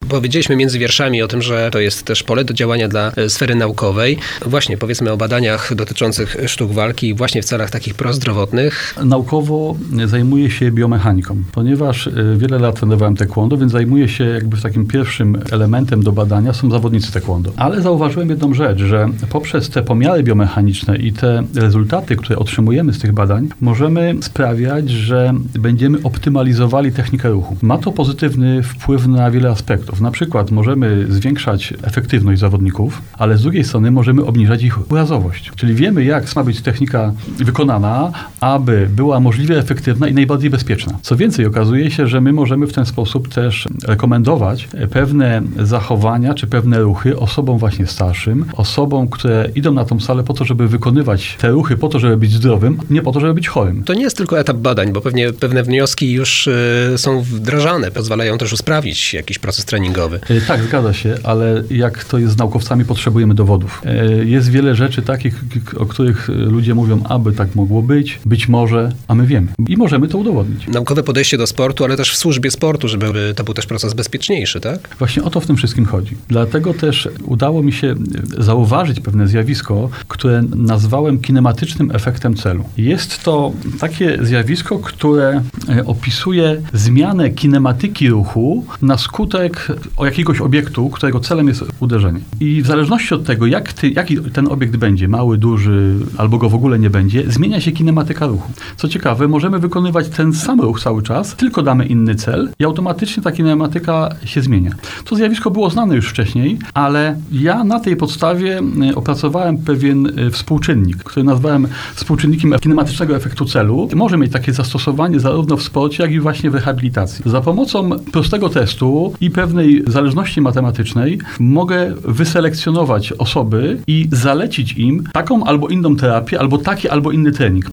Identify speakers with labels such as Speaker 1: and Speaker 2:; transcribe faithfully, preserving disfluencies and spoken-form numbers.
Speaker 1: Powiedzieliśmy między wierszami o tym, że to jest też pole do działania dla sfery naukowej. Właśnie powiedzmy o badaniach dotyczących sztuk walki właśnie w celach takich prozdrowotnych.
Speaker 2: Naukowo zajmuję się biomechaniką, ponieważ wiele lat trenowałem taekwondo, więc zajmuję się jakby takim pierwszym elementem do badania są zawodnicy taekwondo. Ale zauważyłem jedną rzecz, że poprzez te pomiary biomechaniczne i te rezultaty, które otrzymujemy z tych badań, możemy sprawiać, że będziemy optymalizowali technikę ruchu. Ma to pozytywny wpływ na wiele aspektów. Na przykład możemy zwiększać efektywność zawodników, ale z drugiej strony możemy obniżać ich urazowość. Czyli wiemy, jak ma być technika wykonana, aby była możliwie efektywna i najbardziej bezpieczna. Co więcej, okazuje się, że my możemy w ten sposób też rekomendować pewne zachowania czy pewne ruchy osobom właśnie starszym, osobom, które idą na tą salę po to, żeby wykonywać te ruchy po to, żeby być zdrowym, nie po to, żeby być chorym.
Speaker 1: To nie jest tylko etap badań, bo pewnie pewne wnioski już y, są wdrażane, pozwalają też usprawnić jakiś proces treningowy.
Speaker 2: E, tak, zgadza się, ale jak to jest z naukowcami, potrzebujemy dowodów. E, jest wiele rzeczy takich, o których ludzie mówią, aby tak mogło być, być może, a my wiemy. I możemy to udowodnić.
Speaker 1: Naukowe podejście do sportu, ale też w służbie sportu, żeby to był też proces bezpieczniejszy, tak?
Speaker 2: Właśnie o to w tym wszystkim chodzi. Dlatego też udało mi się zauważyć pewne zjawisko, które nazwałem kinematycznym efektem celu. Jest to takie zjawisko, które opisuje zmianę kinematyki ruchu na skutek jakiegoś obiektu, którego celem jest uderzenie. I w zależności od tego, jak ty, jaki ten obiekt będzie, mały, duży, albo go w ogóle nie będzie, zmienia się kinematyka ruchu. Co ciekawe, możemy wykonywać ten sam ruch cały czas, tylko damy inny cel i automatycznie ta kinematyka się zmienia. To zjawisko było znane już wcześniej, ale ja na tej podstawie opracowałem pewien współczynnik, który nazwałem współczynnikiem kinematycznego efektu celu. Może mieć takie zastosowanie zarówno w sporcie, jak i właśnie w rehabilitacji. Za pomocą prostego testu i pewnej zależności matematycznej mogę wyselekcjonować osoby i zalecić im taką albo inną terapię, albo taki albo inny trening.